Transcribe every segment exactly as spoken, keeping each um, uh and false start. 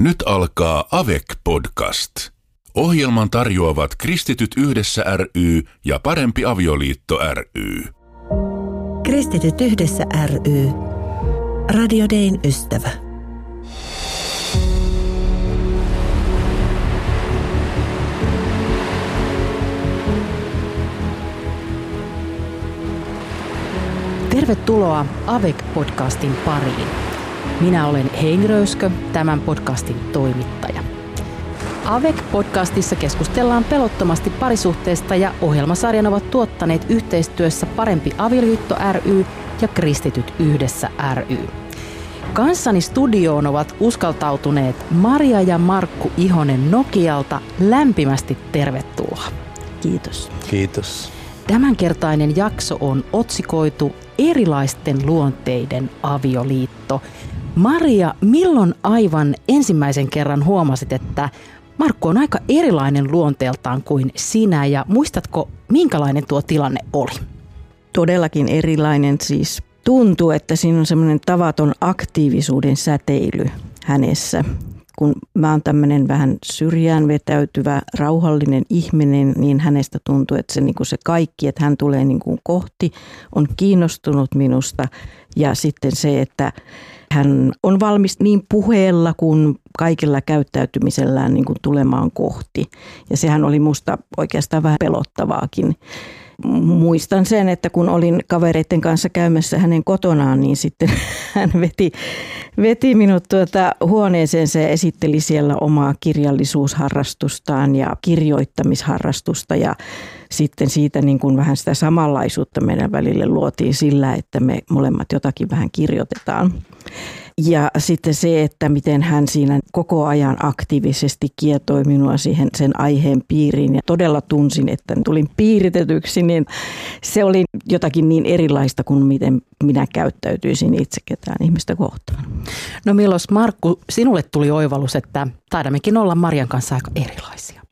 Nyt alkaa A V E C-podcast. Ohjelman tarjoavat Kristityt yhdessä ry ja Parempi avioliitto ry. Kristityt yhdessä ry. Radio Dayn ystävä. Tervetuloa A V E C-podcastin pariin. Minä olen Heini Röyskö, tämän podcastin toimittaja. A V E C-podcastissa keskustellaan pelottomasti parisuhteesta ja ohjelmasarjan ovat tuottaneet yhteistyössä Parempi avioliitto ry ja Kristityt yhdessä ry. Kanssani studioon ovat uskaltautuneet Maria ja Markku Ihonen Nokialta. Lämpimästi tervetuloa. Kiitos. Kiitos. Tämänkertainen jakso on otsikoitu Erilaisten luonteiden avioliitto. Maria, milloin aivan ensimmäisen kerran huomasit, että Markku on aika erilainen luonteeltaan kuin sinä, ja muistatko, minkälainen tuo tilanne oli? Todellakin erilainen, siis tuntuu, että siinä on semmoinen tavaton aktiivisuuden säteily hänessä. Kun mä oon tämmöinen vähän syrjään vetäytyvä, rauhallinen ihminen, niin hänestä tuntuu, että se, niin kuin se kaikki, että hän tulee niin kuin kohti, on kiinnostunut minusta. Ja sitten se, että hän on valmis niin puheella kuin kaikella käyttäytymisellään niin kuin tulemaan kohti. Ja sehän oli musta oikeastaan vähän pelottavaakin. Muistan sen, että kun olin kavereiden kanssa käymässä hänen kotonaan, niin sitten hän veti, veti minut tuota huoneeseensa ja esitteli siellä omaa kirjallisuusharrastustaan ja kirjoittamisharrastusta. Ja sitten siitä niin kuin vähän sitä samanlaisuutta meidän välille luotiin sillä, että me molemmat jotakin vähän kirjoitetaan. Ja sitten se, että miten hän siinä koko ajan aktiivisesti kietoi minua siihen sen aiheen piiriin. Ja todella tunsin, että tulin piiritetyksi, niin se oli jotakin niin erilaista kuin miten minä käyttäytyisin itse ketään ihmistä kohtaan. No milloin, Markku, sinulle tuli oivallus, että taidammekin olla Marian kanssa aika erilaisia?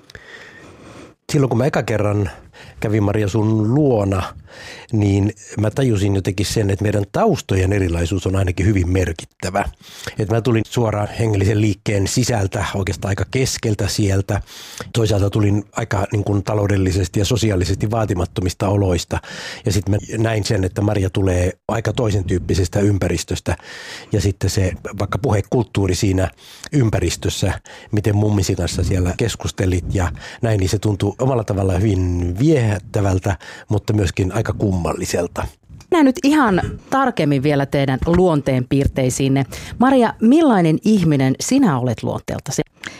Silloin kun mä eka kerran kävin Maria sun luona, niin mä tajusin jotenkin sen, että meidän taustojen erilaisuus on ainakin hyvin merkittävä. Että mä tulin suoraan hengellisen liikkeen sisältä, oikeastaan aika keskeltä sieltä. Toisaalta tulin aika niin kuin taloudellisesti ja sosiaalisesti vaatimattomista oloista. Ja sitten mä näin sen, että Maria tulee aika toisen tyyppisestä ympäristöstä. Ja sitten se vaikka puhekulttuuri siinä ympäristössä, miten mummisi kanssa siellä keskustelit ja näin, niin se tuntui omalla tavalla hyvin viehättävältä, mutta myöskin aika kummalliselta. Mennään nyt ihan tarkemmin vielä teidän luonteenpiirteisiinne. Maria, millainen ihminen sinä olet luonteeltasi?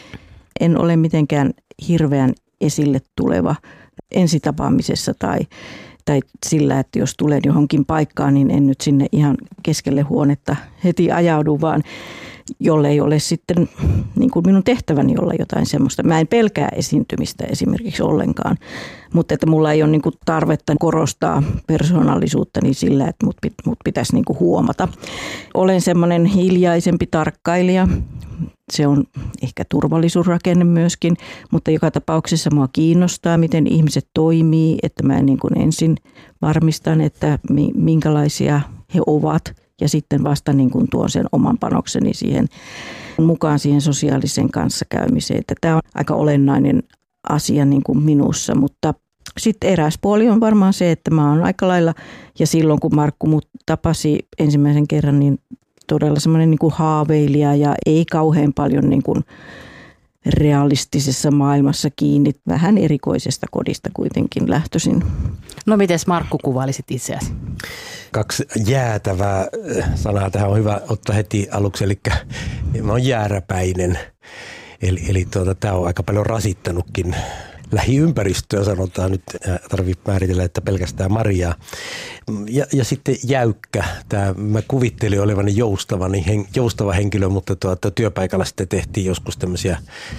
En ole mitenkään hirveän esille tuleva ensitapaamisessa tai, tai sillä, että jos tulen johonkin paikkaan, niin en nyt sinne ihan keskelle huonetta heti ajaudu, vaan jollei ole sitten niin kuin minun tehtäväni olla jotain semmoista. Mä en pelkää esiintymistä esimerkiksi ollenkaan, mutta että mulla ei ole niin kuin tarvetta korostaa persoonallisuuttani sillä, että mut, mut pitäisi niin kuin huomata. Olen semmoinen hiljaisempi tarkkailija. Se on ehkä turvallisuusrakenne myöskin, mutta joka tapauksessa mua kiinnostaa, miten ihmiset toimii, että mä niin kuin ensin varmistan, että minkälaisia he ovat. Ja sitten vasta niin kuin tuon sen oman panokseni siihen mukaan siihen sosiaaliseen kanssakäymiseen. Että tämä on aika olennainen asia niin kuin minussa, mutta sitten eräs puoli on varmaan se, että mä oon aika lailla, ja silloin kun Markku mut tapasi ensimmäisen kerran, niin todella semmoinen niin kuin haaveilija ja ei kauhean paljon niin kuin realistisessa maailmassa kiinni, vähän erikoisesta kodista kuitenkin lähtöisin. No mites Markku kuvailisit itseäsi? Kaksi jäätävää sanaa tähän on hyvä ottaa heti aluksi, eli mä oon jääräpäinen. Eli, eli tuota, tämä on aika paljon rasittanutkin lähiympäristöä, sanotaan nyt, tarvitsee määritellä, että pelkästään Mariaa. Ja, ja sitten jäykkä. Tämä, mä kuvittelin olevani joustava, niin hen, joustava henkilö, mutta tuota, työpaikalla sitten tehtiin joskus tämmöisiä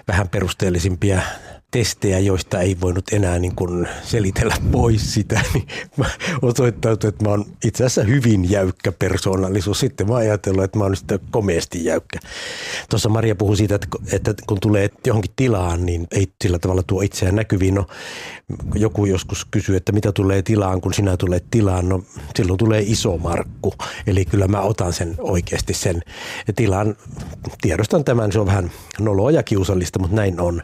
vähän perusteellisimpia testejä, joista ei voinut enää niin kuin selitellä pois sitä, niin osoittautui, että mä oon itse asiassa hyvin jäykkä persoonallisuus. Sitten mä oon ajatellut, että mä oon sitten komeasti jäykkä. Tuossa Maria puhui siitä, että, että kun tulee johonkin tilaan, niin ei sillä tavalla tuo itseään näkyviin. No, joku joskus kysyy, että mitä tulee tilaan, kun sinä tulet tilaan. No silloin tulee iso Markku. Eli kyllä mä otan sen oikeasti sen tilan. Tiedostan tämän, se on vähän noloa ja kiusallista, mutta näin on.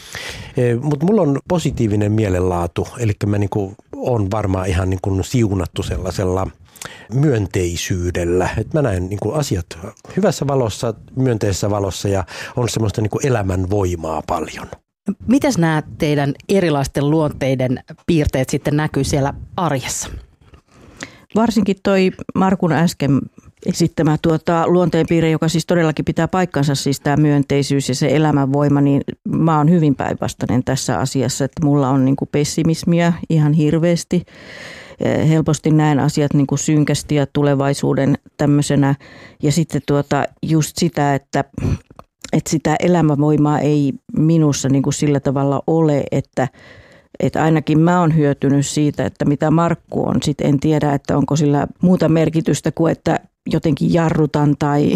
Mutta mulla on positiivinen mielenlaatu, eli mä niinku on varmaan ihan niinku siunattu sellaisella myönteisyydellä. Et mä näen niinku asiat hyvässä valossa, myönteisessä valossa ja on semmoista niinku elämän voimaa paljon. Mites nämä teidän erilaisten luonteiden piirteet sitten näkyy siellä arjessa? Varsinkin toi Markun äsken esittämä tuota, luonteenpiirre, joka siis todellakin pitää paikkansa, siis tämä myönteisyys ja se elämänvoima, niin mä oon hyvin päinvastainen tässä asiassa, että mulla on niin kuin pessimismiä ihan hirveästi. Helposti näen asiat niin kuin synkästi ja tulevaisuuden tämmöisenä ja sitten tuota, just sitä, että, että sitä elämänvoimaa ei minussa niin kuin sillä tavalla ole, että Että ainakin mä oon hyötynyt siitä, että mitä Markku on. Sitten en tiedä, että onko sillä muuta merkitystä kuin, että jotenkin jarrutan tai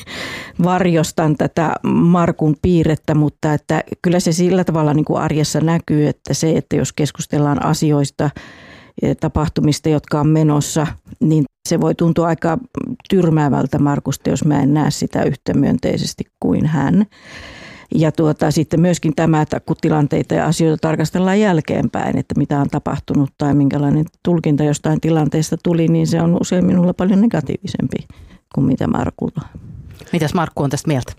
varjostan tätä Markun piirrettä, mutta että kyllä se sillä tavalla niin kuin arjessa näkyy, että se, että jos keskustellaan asioista, tapahtumista, jotka on menossa, niin se voi tuntua aika tyrmäävältä Markusta, jos mä en näe sitä yhtä myönteisesti kuin hän. Ja tuota, sitten myöskin tämä, että kun tilanteita ja asioita tarkastellaan jälkeenpäin, että mitä on tapahtunut tai minkälainen tulkinta jostain tilanteesta tuli, niin se on usein minulla paljon negatiivisempi kuin mitä Markulla. Mitäs Markku on tästä mieltä?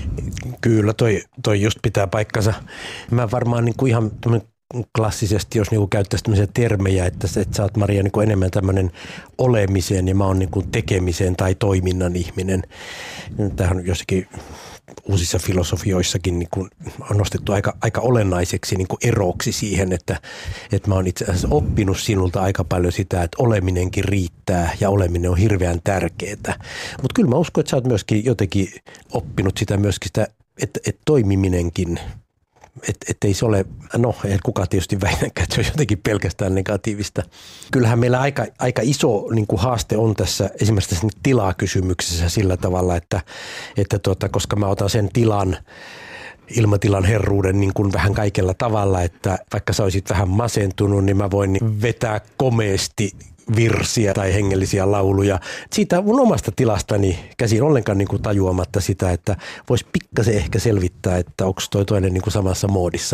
Kyllä, toi, toi just pitää paikkansa. Mä varmaan niin kuin ihan klassisesti, jos niin käyttäisi tämmöisiä termejä, että, että sä oot, Maria, niin enemmän tämmöinen olemiseen ja mä oon niin tekemiseen tai toiminnan ihminen. Tämähän on jossakin uusissa filosofioissakin niin kuin on nostettu aika, aika olennaiseksi niin kuin eroksi siihen, että, että mä oon itse asiassa oppinut sinulta aika paljon sitä, että oleminenkin riittää ja oleminen on hirveän tärkeää. Mutta kyllä mä uskon, että sä oot myöskin jotenkin oppinut sitä myöskin sitä, että, että toimiminenkin, että et ei se ole, no ei kukaan tietysti väitäkään, että se on jotenkin pelkästään negatiivista. Kyllähän meillä aika, aika iso niin kuin haaste on tässä esimerkiksi tässä tilakysymyksessä sillä tavalla, että, että tuota, koska mä otan sen tilan, ilmatilan herruuden niin kuin vähän kaikella tavalla, että vaikka sä olisit vähän masentunut, niin mä voin vetää komeasti virsiä tai hengellisiä lauluja. Siitä mun omasta tilastani käsin ollenkaan niin kuin tajuamatta sitä, että voisi pikkasen ehkä selvittää, että onko toi toinen niin kuin samassa moodissa.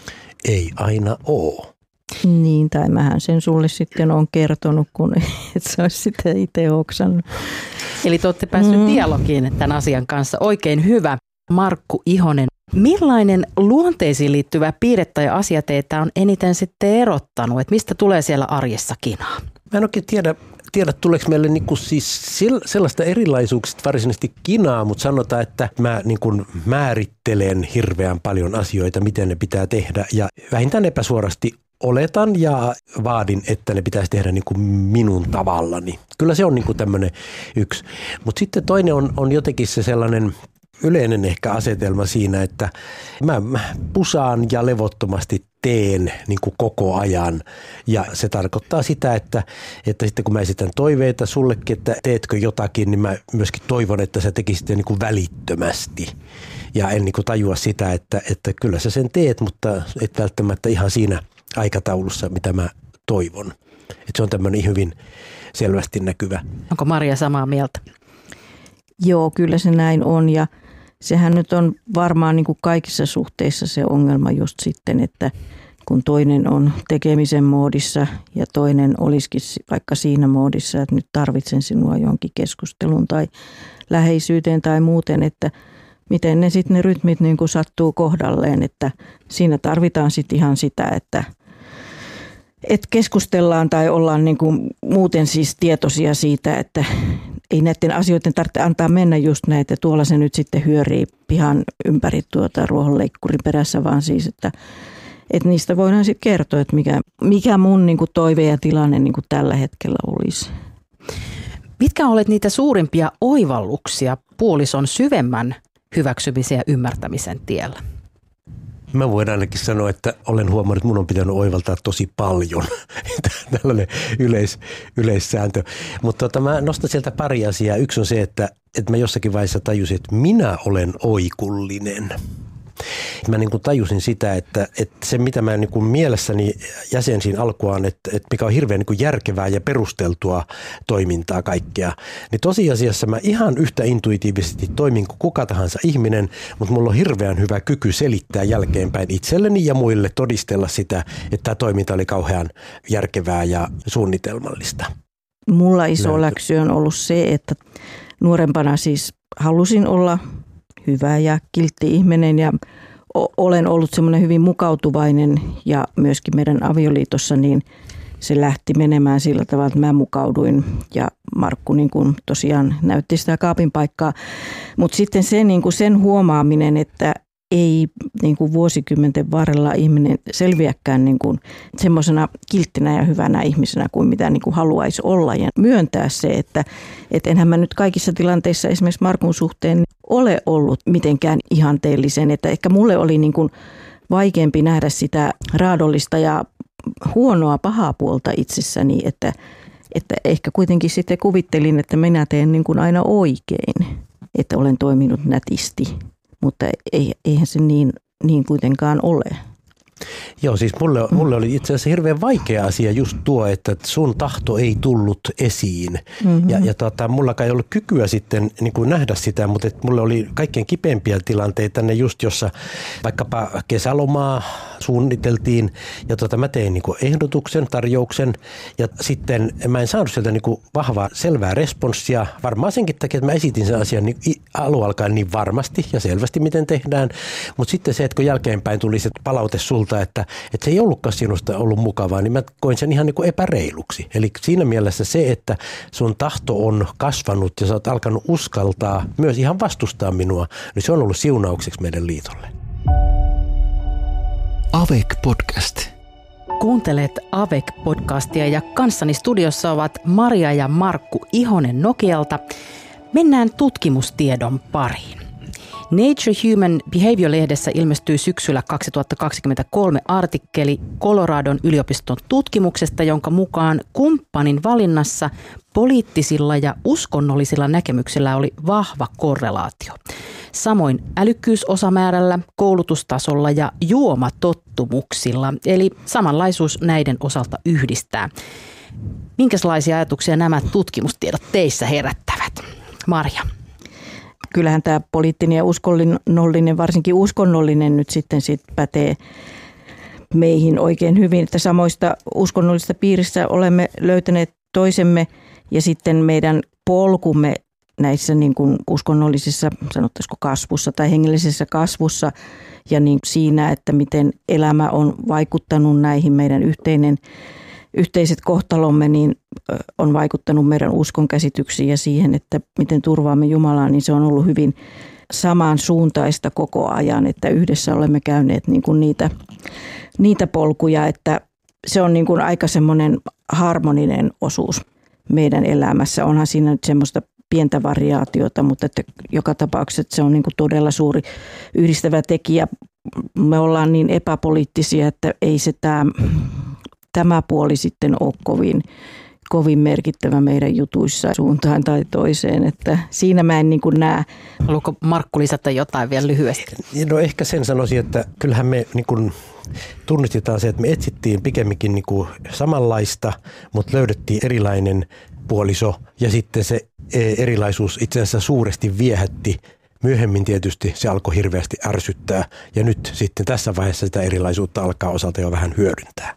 Ei aina ole. Niin, tai mähän sen sulle sitten on kertonut, kun et sä olisi sitä itse oksannut. Eli te olette päässyt mm. dialogiin tämän asian kanssa. Oikein hyvä. Markku Ihonen, millainen luonteisiin liittyvä piirre tai asia teitä on eniten sitten erottanut? Että mistä tulee siellä arjessa kinaa? Mä en oikein tiedä, tiedä tuleeko meille niinku siis sellaista erilaisuuksista varsinaisesti kinaa, mutta sanotaan, että mä niinku määrittelen hirveän paljon asioita, miten ne pitää tehdä ja vähintään epäsuorasti oletan ja vaadin, että ne pitäisi tehdä niinku minun tavallani. Kyllä se on niinku tämmöinen yksi. Mutta sitten toinen on, on jotenkin se sellainen yleinen ehkä asetelma siinä, että mä pusaan ja levottomasti teen niin kuin koko ajan ja se tarkoittaa sitä, että, että sitten kun mä esitän toiveita sullekin, että teetkö jotakin, niin mä myöskin toivon, että sä tekisit niin kuin välittömästi ja en niin kuin tajua sitä, että, että kyllä sä sen teet, mutta et välttämättä ihan siinä aikataulussa, mitä mä toivon. Että se on tämmöinen hyvin selvästi näkyvä. Onko Maria samaa mieltä? Joo, kyllä se näin on ja sehän nyt on varmaan niin kuin kaikissa suhteissa se ongelma just sitten, että kun toinen on tekemisen moodissa ja toinen olisikin vaikka siinä moodissa, että nyt tarvitsen sinua johonkin keskusteluun tai läheisyyteen tai muuten, että miten ne sitten ne rytmit niin kuin sattuu kohdalleen, että siinä tarvitaan sitten ihan sitä, että että keskustellaan tai ollaan niin kuin muuten siis tietoisia siitä, että ei näiden asioiden tarvitse antaa mennä just näitä. Tuolla se nyt sitten hyörii pihan ympäri tuota ruohonleikkurin perässä, vaan siis, että, että niistä voidaan sitten kertoa, että mikä, mikä mun niin kuin toive ja tilanne niin kuin tällä hetkellä olisi. Mitkä olet niitä suurimpia oivalluksia puolison syvemmän hyväksymisen ja ymmärtämisen tiellä? Mä voin ainakin sanoa, että olen huomannut, että mun on pitänyt oivaltaa tosi paljon. Tällainen yleis, yleissääntö. Mutta tota, mä nostan sieltä pari asiaa. Yksi on se, että, että mä jossakin vaiheessa tajusin, että minä olen oikullinen. Mä niin kuin tajusin sitä, että, että se mitä mä niin kuin mielessäni jäsensin alkuaan, että, että mikä on hirveän niin kuin järkevää ja perusteltua toimintaa kaikkea, niin tosiasiassa mä ihan yhtä intuitiivisesti toimin kuin kuka tahansa ihminen, mutta mulla on hirveän hyvä kyky selittää jälkeenpäin itselleni ja muille todistella sitä, että tämä toiminta oli kauhean järkevää ja suunnitelmallista. Mulla iso läksy on ollut se, että nuorempana siis halusin olla hyvä ja kiltti ihminen ja olen ollut semmoinen hyvin mukautuvainen ja myöskin meidän avioliitossa niin se lähti menemään sillä tavalla, että mä mukauduin ja Markku niin kuin tosiaan näytti sitä kaapin paikkaa. Mutta sitten se, niin kuin sen huomaaminen, että ei niin kuin vuosikymmenten varrella ihminen selviäkään niin kuin semmoisena kilttinä ja hyvänä ihmisenä kuin mitä niin kuin haluaisi olla ja myöntää se, että et enhän mä nyt kaikissa tilanteissa esimerkiksi Markun suhteen ole ollut mitenkään ihanteellisen, että ehkä mulle oli niin kuin vaikeampi nähdä sitä raadollista ja huonoa pahaa puolta itsessäni, että, että ehkä kuitenkin sitten kuvittelin, että minä teen niin kuin aina oikein, että olen toiminut nätisti. Mutta eihän se niin, niin kuitenkaan ole. Joo, siis mulle, mulle oli itse asiassa hirveän vaikea asia just tuo, että sun tahto ei tullut esiin. Mm-hmm. Ja, ja tota, mullakaan ei ollut kykyä sitten niin kuin nähdä sitä, mutta et mulle oli kaikkein kipeimpiä tilanteita ne just, jossa vaikkapa kesälomaa suunniteltiin ja tota, mä tein niin kuin ehdotuksen, tarjouksen ja sitten mä en saanut sieltä niin kuin vahvaa selvää responssia. Varmaan senkin takia, että mä esitin sen asian niin alun alkaen niin varmasti ja selvästi, miten tehdään. Mutta sitten se, että kun jälkeenpäin tuli se palaute sulta, että, että se ei ollutkaan sinusta ollut mukavaa, niin mä koin sen ihan niin kuin epäreiluksi. Eli siinä mielessä se, että sun tahto on kasvanut ja sä oot alkanut uskaltaa myös ihan vastustaa minua, niin se on ollut siunaukseksi meidän liitolle. Avec Podcast. Kuuntelet Avec-podcastia ja kanssani studiossa ovat Maria ja Markku Ihonen Nokialta. Mennään tutkimustiedon pariin. Nature Human Behavior-lehdessä ilmestyi syksyllä kaksituhattakaksikymmentäkolme artikkeli Coloradon yliopiston tutkimuksesta, jonka mukaan kumppanin valinnassa poliittisilla ja uskonnollisilla näkemyksillä oli vahva korrelaatio. Samoin älykkyysosamäärällä, koulutustasolla ja juomatottumuksilla, eli samanlaisuus näiden osalta yhdistää. Minkälaisia ajatuksia nämä tutkimustiedot teissä herättävät? Marja. Kyllähän tämä poliittinen ja uskonnollinen, varsinkin uskonnollinen nyt sitten sit pätee meihin oikein hyvin, että samoista uskonnollisista piirissä olemme löytäneet toisemme ja sitten meidän polkumme näissä niin kuin uskonnollisissa, sanottaisiko kasvussa tai hengellisessä kasvussa ja niin siinä, että miten elämä on vaikuttanut näihin meidän yhteinen Yhteiset kohtalomme niin on vaikuttanut meidän uskonkäsityksiin ja siihen, että miten turvaamme Jumalaa, niin se on ollut hyvin samansuuntaista koko ajan, että yhdessä olemme käyneet niin kuin niitä, niitä polkuja, että se on niin kuin aika semmoinen harmoninen osuus meidän elämässä. Onhan siinä nyt semmoista pientä variaatiota, mutta että joka tapauksessa se on niin kuin todella suuri yhdistävä tekijä. Me ollaan niin epäpoliittisia, että ei se tämä... Tämä puoli sitten on kovin, kovin merkittävä meidän jutuissa suuntaan tai toiseen, että siinä mä en niin kuin näe. Haluatko Markku lisätä jotain vielä lyhyesti? No ehkä sen sanoisin, että kyllähän me niin kuin tunnistetaan se, että me etsittiin pikemminkin niin kuin samanlaista, mutta löydettiin erilainen puoliso ja sitten se erilaisuus itse asiassa suuresti viehätti. Myöhemmin tietysti se alkoi hirveästi ärsyttää ja nyt sitten tässä vaiheessa sitä erilaisuutta alkaa osalta jo vähän hyödyntää.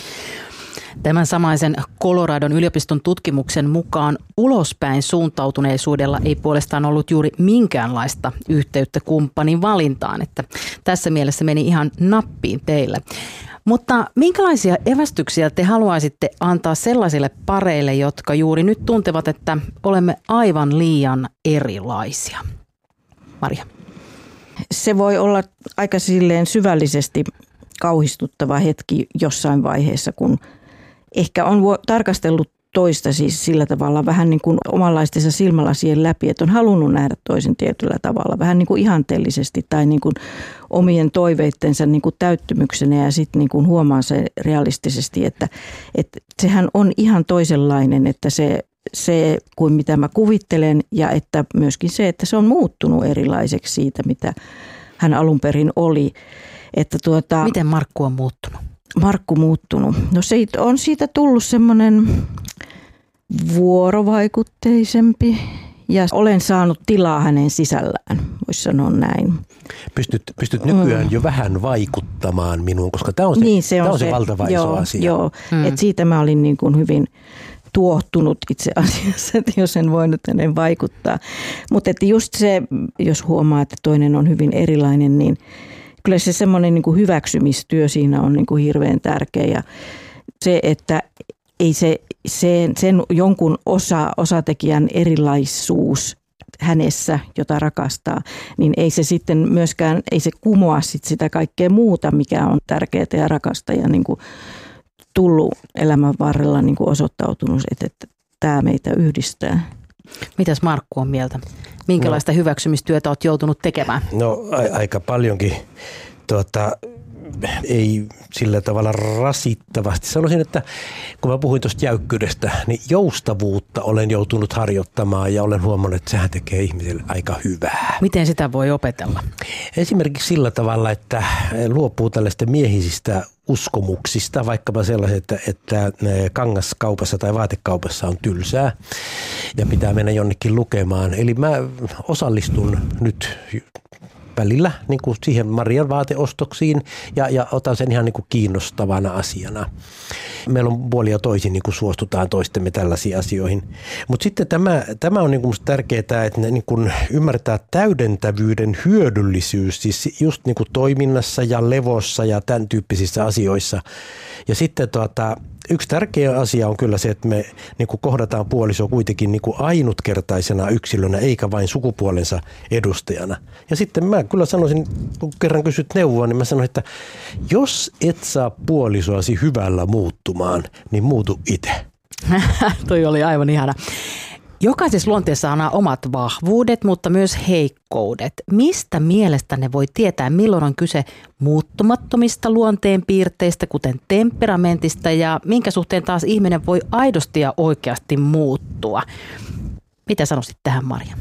Tämän samaisen Coloradon yliopiston tutkimuksen mukaan ulospäin suuntautuneisuudella ei puolestaan ollut juuri minkäänlaista yhteyttä kumppanin valintaan, että tässä mielessä meni ihan nappiin teille. Mutta minkälaisia evästyksiä te haluaisitte antaa sellaisille pareille, jotka juuri nyt tuntevat, että olemme aivan liian erilaisia? Marja. Se voi olla aika silleen syvällisesti kauhistuttava hetki jossain vaiheessa, kun ehkä on tarkastellut toista siis sillä tavalla vähän niin kuin omanlaistensa silmälasien läpi, että on halunnut nähdä toisen tietyllä tavalla, vähän niin kuin ihanteellisesti tai niin kuin omien toiveittensa niin kuin täyttymyksenä ja sitten niin kuin huomaa se realistisesti, että, että sehän on ihan toisenlainen, että se, se kuin mitä mä kuvittelen ja että myöskin se, että se on muuttunut erilaiseksi siitä, mitä hän alun perin oli. Että tuota, miten Markku on muuttunut? Markku muuttunut. No se on siitä tullut semmoinen vuorovaikutteisempi ja olen saanut tilaa hänen sisällään, voisi sanoa näin. Pystyt, pystyt nykyään mm. jo vähän vaikuttamaan minuun, koska tämä on se, niin, se, on tämä on se, se valtava joo, iso asia. Joo, mm. että siitä mä olin niin kuin hyvin tuohtunut itse asiassa, että jos en voinut hänen vaikuttaa. Mutta että just se, jos huomaa, että toinen on hyvin erilainen, niin kyllä se semmoinen niin kuin hyväksymistyö siinä on niin kuin hirveän tärkeä ja se, että ei se, sen, sen jonkun osa, osatekijän erilaisuus hänessä, jota rakastaa, niin ei se sitten myöskään, ei se kumoa sit sitä kaikkea muuta, mikä on tärkeää ja rakasta ja niin kuin tullut elämän varrella niin kuin osoittautunut, että, että tämä meitä yhdistää. Mitäs Markku on mieltä? Minkälaista no, hyväksymistyötä olet joutunut tekemään? No a- aika paljonkin. Tuota, ei sillä tavalla rasittavasti. Sanoisin, että kun mä puhuin tuosta jäykkyydestä, niin joustavuutta olen joutunut harjoittamaan ja olen huomannut, että sehän tekee ihmiselle aika hyvää. Miten sitä voi opetella? Esimerkiksi sillä tavalla, että luopuu tällaista miehisistä uskomuksista, vaikkapa sellaiset, että, että kangaskaupassa tai vaatekaupassa on tylsää ja pitää mennä jonnekin lukemaan. Eli mä osallistun nyt välillä niin kuin siihen Marian vaateostoksiin ja, ja otan sen ihan niin kuin kiinnostavana asiana. Meillä on puoli ja toisin niin kuin suostutaan toistemme tällaisiin asioihin. Mutta sitten tämä, tämä on niin kuin musta tärkeää, että ne niin kuin ymmärtää täydentävyyden hyödyllisyys siis just niin kuin toiminnassa ja levossa ja tämän tyyppisissä asioissa. Ja sitten tuota, yksi tärkeä asia on kyllä se, että me niin kuin kohdataan puoliso kuitenkin niin kuin ainutkertaisena yksilönä eikä vain sukupuolensa edustajana. Ja sitten mä kyllä sanoisin, kun kerran kysyt neuvoa, niin mä sanoin, että jos et saa puolisoasi hyvällä muuttumaan, niin muutu itse. Toi oli aivan ihana. Jokaisessa luonteessa on omat vahvuudet, mutta myös heikkoudet. Mistä mielestänne voi tietää, milloin on kyse muuttumattomista luonteenpiirteistä, kuten temperamentista, ja minkä suhteen taas ihminen voi aidosti ja oikeasti muuttua? Mitä sanoisit tähän, Marja?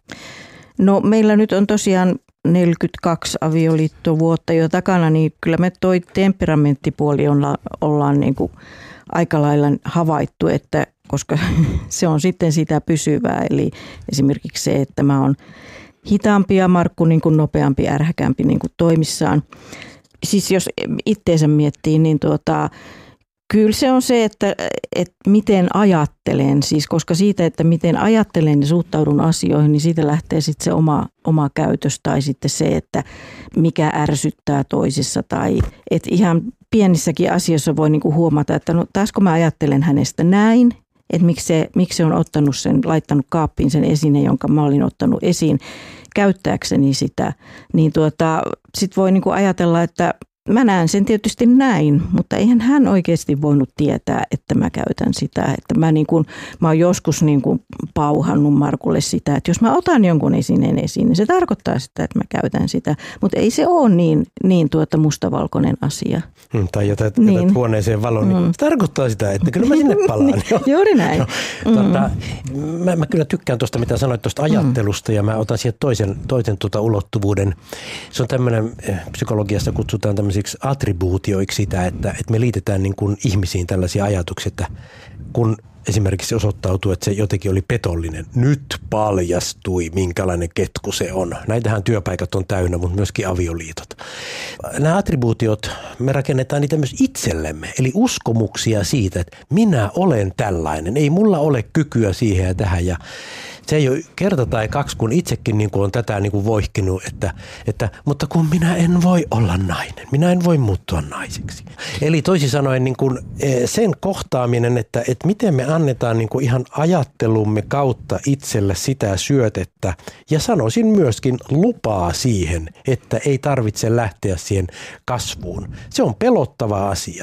No meillä nyt on tosiaan neljäkymmentäkaksi avioliittovuotta jo takana, niin kyllä me toi temperamenttipuoli olla, ollaan niin kuin aika lailla havaittu, että koska se on sitten sitä pysyvää. Eli esimerkiksi se, että mä oon hitaampi ja Markku niin kuin nopeampi, ärhäkämpi niin kuin toimissaan. Siis jos itteensä miettii, niin tuota, kyllä se on se, että, että miten ajattelen. Siis koska siitä, että miten ajattelen ja suhtaudun asioihin, niin siitä lähtee sitten se oma, oma käytös tai sitten se, että mikä ärsyttää toisissa. Tai että ihan pienissäkin asioissa voi niin kuin huomata, että no taas kun mä ajattelen hänestä näin, että miksi se, miksi se on ottanut sen, laittanut kaappiin sen esine, jonka mä olin ottanut esiin käyttääkseni sitä, niin tuota, sit voi niinku ajatella, että mä näen sen tietysti näin, mutta eihän hän oikeasti voinut tietää, että mä käytän sitä. Että mä, niin kuin, mä oon joskus niin kuin pauhannut Markulle sitä, että jos mä otan jonkun esineen esiin, niin se tarkoittaa sitä, että mä käytän sitä. Mutta ei se ole niin, niin tuota mustavalkoinen asia. Hmm, tai jätät, niin. jätät huoneeseen valon, niin mm. se tarkoittaa sitä, että kyllä mä sinne palaan. Juuri näin. No, mm. tuota, mä, mä kyllä tykkään tuosta, mitä sanoit tuosta ajattelusta, ja mä otan siihen toisen, toisen tuota ulottuvuuden. Se on tämmöinen, psykologiassa kutsutaan tämmöisiksi attribuutioiksi sitä, että, että me liitetään niin kuin ihmisiin tällaisia ajatuksia, että kun esimerkiksi osoittautuu, että se jotenkin oli petollinen, nyt paljastui, minkälainen ketku se on. Näitähän työpaikat on täynnä, mutta myöskin avioliitot. Nämä attribuutiot, me rakennetaan niitä myös itsellemme, eli uskomuksia siitä, että minä olen tällainen, ei mulla ole kykyä siihen ja tähän, ja se ei ole kerta tai kaksi, kun itsekin niin kuin on tätä niin kuin voihkinut, että, että mutta kun minä en voi olla nainen, minä en voi muuttua naiseksi. Eli toisin sanoen niin kuin sen kohtaaminen, että, että miten me annetaan niin kuin ihan ajattelumme kautta itselle sitä syötettä, ja sanoisin myöskin lupaa siihen, että ei tarvitse lähteä siihen kasvuun. Se on pelottava asia.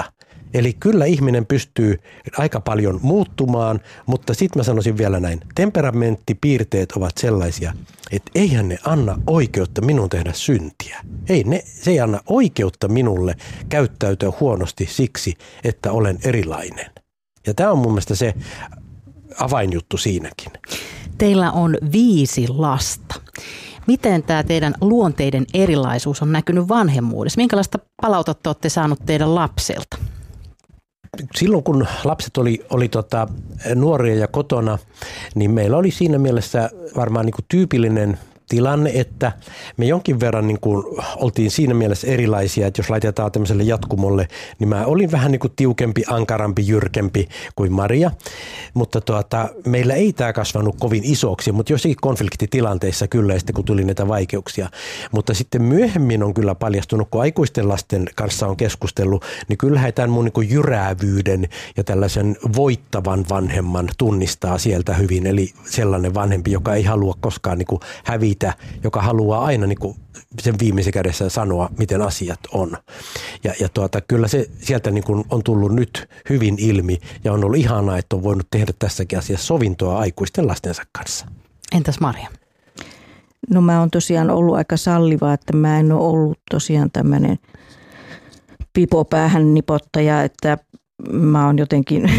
Eli kyllä ihminen pystyy aika paljon muuttumaan, mutta sitten mä sanoisin vielä näin. Temperamenttipiirteet ovat sellaisia, että eihän ne anna oikeutta minun tehdä syntiä. Ei ne, se ei anna oikeutta minulle käyttäytyä huonosti siksi, että olen erilainen. Ja tämä on mun mielestä se avainjuttu siinäkin. Teillä on viisi lasta. Miten tämä teidän luonteiden erilaisuus on näkynyt vanhemmuudessa? Minkälaista palautetta olette saanut teidän lapselta? Silloin kun lapset oli, oli tota, nuoria ja kotona, niin meillä oli siinä mielessä varmaan niin kuin tyypillinen tilanne, että me jonkin verran niin kuin oltiin siinä mielessä erilaisia, että jos laitetaan tämmöiselle jatkumolle, niin mä olin vähän niin kuin tiukempi, ankarampi, jyrkempi kuin Maria, mutta tuota, meillä ei tämä kasvanut kovin isoksi, mutta jossakin konfliktitilanteissa kyllä, ja sitten kun tuli näitä vaikeuksia, mutta sitten myöhemmin on kyllä paljastunut, kun aikuisten lasten kanssa on keskustellut, niin kyllähän tämän mun niin kuin jyräävyyden ja tällaisen voittavan vanhemman tunnistaa sieltä hyvin, eli sellainen vanhempi, joka ei halua koskaan niin kuin hävitä, joka haluaa aina niin kuin sen viimeisen kädessä sanoa, miten asiat on. Ja, ja tuota, kyllä se sieltä niin kuin on tullut nyt hyvin ilmi ja on ollut ihanaa, että on voinut tehdä tässäkin asiassa sovintoa aikuisten lastensa kanssa. Entäs Maria? No mä oon tosiaan ollut aika salliva, että mä en ole ollut tosiaan tämmöinen pipopäähän nipottaja, että mä oon jotenkin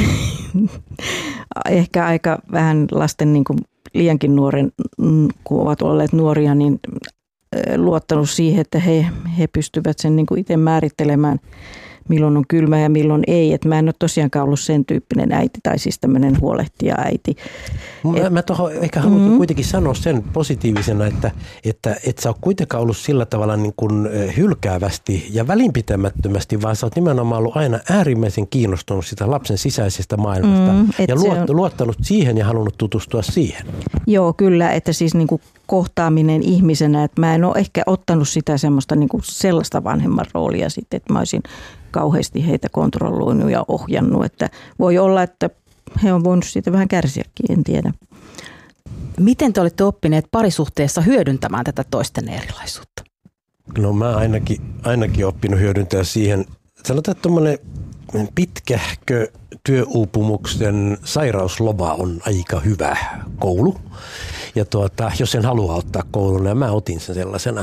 ehkä aika vähän lasten niin kuin liiankin nuoren, kun ovat olleet nuoria, niin luottanut siihen, että he, he pystyvät sen niin kuin itse määrittelemään, milloin on kylmä ja milloin ei. Et mä en ole tosiaankaan ollut sen tyyppinen äiti tai siis tämmöinen huolehtija äiti. Mä, Et, mä tohon ehkä haluan mm-hmm. kuitenkin sanoa sen positiivisena, että, että et sä oot kuitenkaan ollut sillä tavalla niin kuin hylkäävästi ja välinpitämättömästi, vaan sä oot nimenomaan ollut aina äärimmäisen kiinnostunut sitä lapsen sisäisestä maailmasta mm, ja luot, on... luottanut siihen ja halunnut tutustua siihen. Joo, kyllä, että siis niin kuin kohtaaminen ihmisenä, että mä en ole ehkä ottanut sitä semmoista niin kuin sellaista vanhemman roolia sitten, että mä olisin kauheasti heitä kontrolloinut ja ohjannut, että voi olla, että he on voinut siitä vähän kärsiäkin, en tiedä. Miten te olette oppineet parisuhteessa hyödyntämään tätä toisten erilaisuutta? No mä ainakin, ainakin oppinut hyödyntää siihen, sanotaan, että tuommoinen pitkähkö työuupumuksen sairausloma on aika hyvä koulu. Ja tuota, jos en halua ottaa kouluna, mä otin sen sellaisena.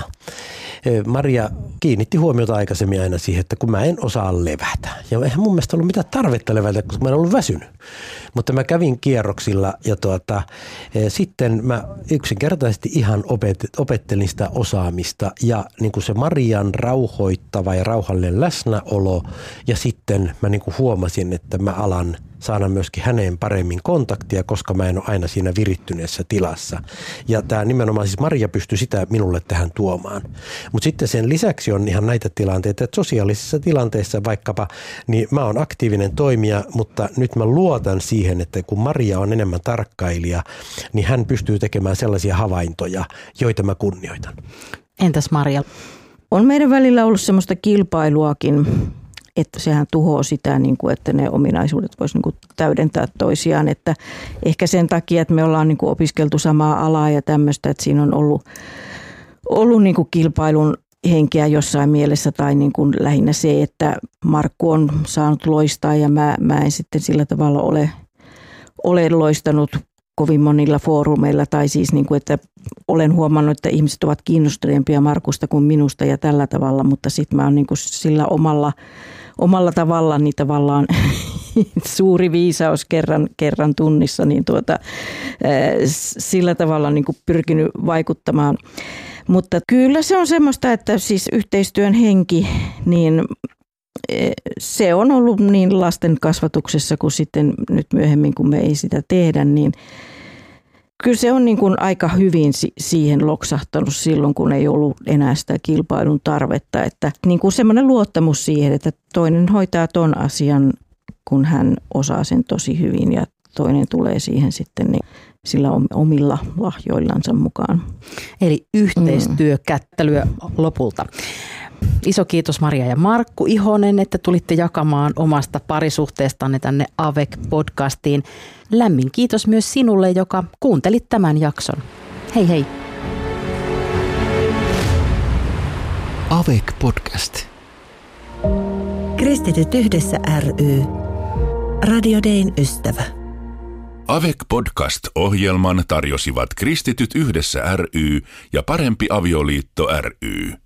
Maria kiinnitti huomiota aikaisemmin aina siihen, että kun mä en osaa levätä. Ja eihän mun mielestä ollut mitään tarvetta levätä, koska mä en ollut väsynyt. Mutta mä kävin kierroksilla ja tuota, e, sitten mä yksinkertaisesti ihan opet, opettelin sitä osaamista. Ja niin kuin se Marian rauhoittava ja rauhallinen läsnäolo. Ja sitten mä niin kuin huomasin, että mä alan saada myöskin häneen paremmin kontaktia, koska mä en ole aina siinä virittyneessä tilassa. Ja tämä nimenomaan siis Maria pystyi sitä minulle tähän tuomaan. Mutta sitten sen lisäksi on ihan näitä tilanteita, että sosiaalisissa tilanteissa vaikkapa, niin mä oon aktiivinen toimija, mutta nyt mä luotan siihen, että kun Maria on enemmän tarkkailija, niin hän pystyy tekemään sellaisia havaintoja, joita mä kunnioitan. Entäs Maria? On meidän välillä ollut semmoista kilpailuakin, että sehän tuhoaa sitä, niin kuin, että ne ominaisuudet voisi niin kuin täydentää toisiaan. Että ehkä sen takia, että me ollaan niin kuin opiskeltu samaa alaa ja tämmöistä, että siinä on ollut, ollut niin kuin kilpailun henkeä jossain mielessä tai niin kuin lähinnä se, että Markku on saanut loistaa ja mä, mä en sitten sillä tavalla ole, ole loistanut kovin monilla foorumeilla tai siis niin kuin, että olen huomannut, että ihmiset ovat kiinnostuneempia Markusta kuin minusta ja tällä tavalla, mutta sitten mä oon niin kuin sillä omalla, omalla tavalla niin tavallaan suuri viisaus kerran, kerran tunnissa, niin tuota, sillä tavalla niin kuin pyrkinyt vaikuttamaan. Mutta kyllä se on semmoista, että siis yhteistyön henki, niin se on ollut niin lasten kasvatuksessa kuin sitten nyt myöhemmin, kun me ei sitä tehdä, niin kyllä se on niin kuin aika hyvin siihen loksahtanut silloin, kun ei ollut enää sitä kilpailun tarvetta. Että niin kuin semmoinen luottamus siihen, että toinen hoitaa ton asian, kun hän osaa sen tosi hyvin ja toinen tulee siihen sitten niin sillä omilla lahjoillansa mukaan. Eli yhteistyökättelyä lopulta. Iso kiitos Maria ja Markku Ihonen, että tulitte jakamaan omasta parisuhteestanne tänne A V E C-podcastiin. Lämmin kiitos myös sinulle, joka kuuntelit tämän jakson. Hei hei! A V E C-podcast. Kristityt yhdessä ry. Radio Dayn ystävä. Avec Podcast-ohjelman tarjosivat Kristityt yhdessä ry ja Parempi avioliitto ry.